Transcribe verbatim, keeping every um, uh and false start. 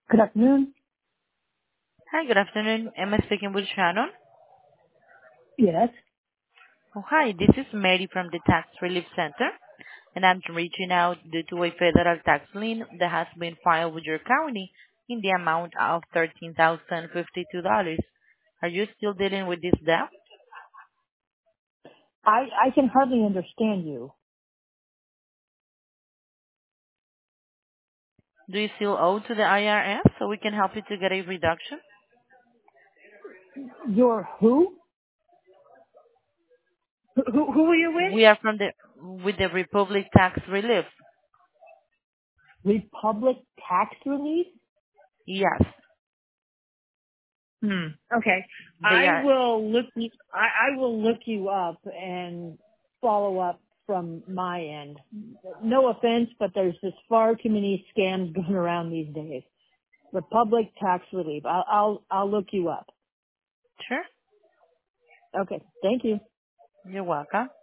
Good afternoon. Hi, good afternoon. Am I speaking with Shannon? Yes. Oh, hi, this is Mary from the Tax Relief Center, and I'm reaching out due to a federal tax lien that has been filed with your county in the amount of thirteen thousand fifty-two dollars. Are you still dealing with this debt? I, I can hardly understand you. Do you still owe to the I R S so we can help you to get a reduction? You're who? Who, who who are you We are from the with the Republic Tax Relief. with? Republic Tax Relief? Yes, Hmm. Okay. they I are. will look you, I, I will look you up and follow up from my end. No offense, but there's just far too many scams going around these days. Republic Tax Relief. I'll, I'll, I'll look you up. Sure. Okay. Thank you. You're welcome.